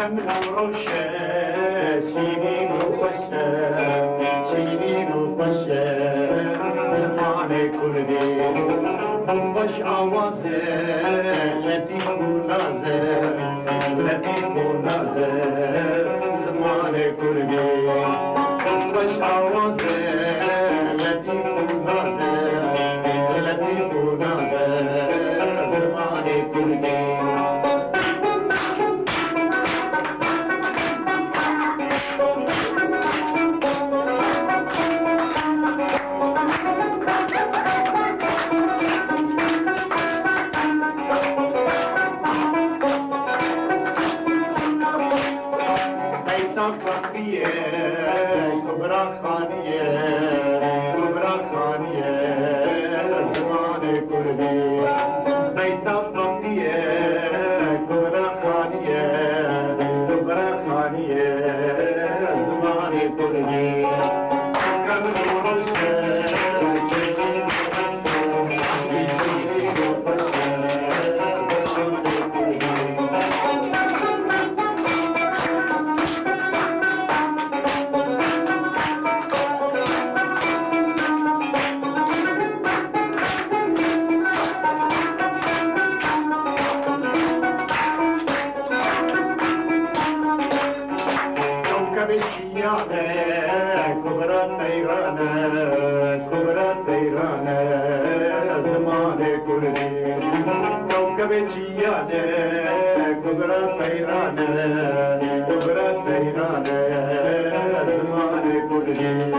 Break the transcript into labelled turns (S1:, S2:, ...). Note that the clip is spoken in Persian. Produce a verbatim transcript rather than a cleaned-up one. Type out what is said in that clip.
S1: كم روشه شیرین و خوشه شیرین و خوشه زمان کردی باش آوازه لطیف و نازه لطیف و نازه زمان کردی باش آوازه لطیف و نازه لطیف و نازه زمان کردی کبرا خانیه کبرا خانیه زمان کردی بیتا فقیه کبرا خانیه کبرا خانیه زمان کردی کم روشه کبرا تیرانه کبرا تیرانه زمان کردی کوکب چیانه کبرا تیرانه کبرا تیرانه زمان کردی